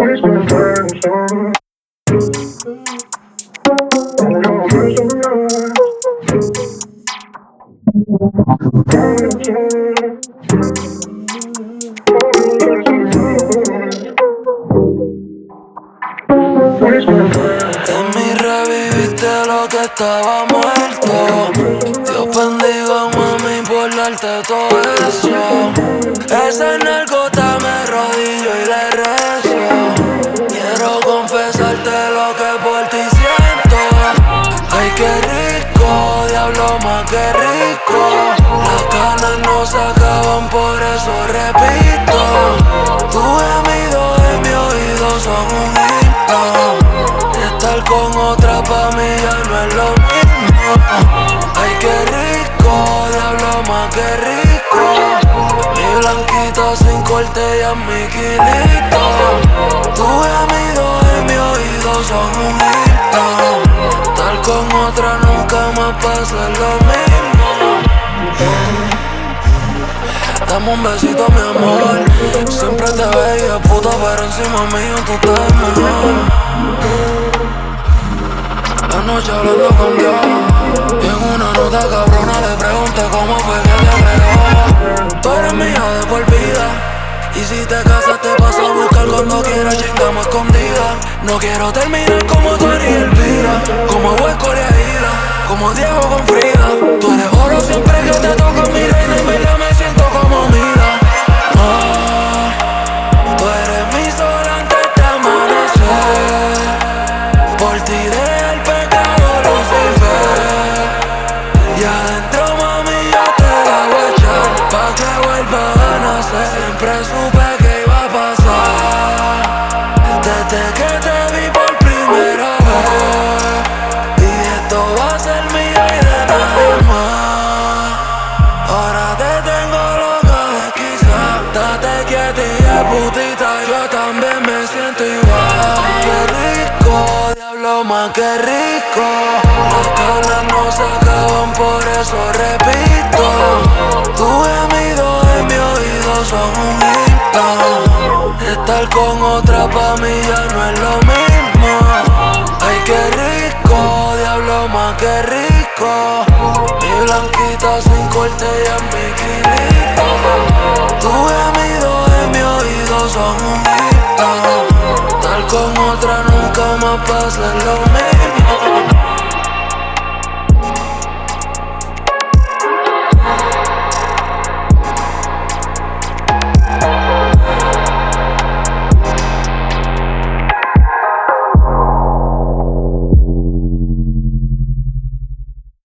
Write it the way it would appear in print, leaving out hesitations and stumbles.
En mí reviviste lo que estaba muerto. Dios bendiga, mami, por darte todo eso. Esa nalgota me arrodillo y le rezo. Quiero confesarte lo que por ti siento. Ay, qué rico, diablo, más que rico. Las ganas no se acaban, por eso repito. Tu gemido en mi oído son un himno. Estar con otra pa' mí ya no es lo mismo. Ay, qué rico, diablo, más que rico. Mi blanquito sin corte y a mi kilito. Tu gemido en mi oído son un himno. Estar con otra nunca más pasa lo mismo. Dame un besito, mi amor. Siempre te veía puta, pero encima mío tú estás mejor. Anoche hablando con Dios, y en una nota cabrona le pregunté cómo fue que te pegó. Tú eres mía de por vida, y si te casas te vas a buscar cuando quieras, chingamos escondida. No quiero terminar como Tony y Elvira, como Huesco y Aida, como Diego con Frida. Tú eres oro siempre que te toco, mi reina, y me me siento como mira. Tú eres mi sol antes de amanecer. Por ti deja el pecado, Lucifer. Y adentro, mami, yo te la voy a echar pa' que vuelva a nacer. Siempre supe que iba a pasar desde que te vi por primera vez. Y esto va a ser mío y de nadie más. Ahora te tengo loca de quizá. Date quietita, putita, yo también me siento igual. Qué rico, diablo, más que rico. Las ganas no se acaban, por eso repito. Tu gemido en mi oído son un himno. Estar con otra pa' mí ya no es lo mismo. Ay, qué rico, diablo, más que rico. Mi blanquita sin corte y a mi kilito. Tu gemido en mi oído son un himno. Estar con otra nunca más pasa lo mismo.